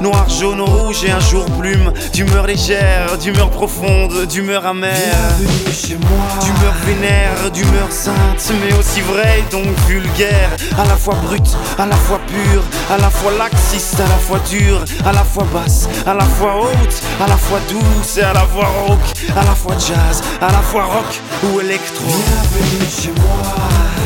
noir, jaune, rouge et un jour plume. D'humeur légère, d'humeur profonde, d'humeur amère. Bienvenue chez moi. D'humeur vénère, d'humeur sainte, mais aussi vraie et donc vulgaire. À la fois brute, à la fois pure, à la fois laxiste, à la fois dure, à la fois basse, à la fois haute, à la fois douce et à la fois rauque, à la fois jazz, à la fois rock ou électro. Bienvenue chez moi.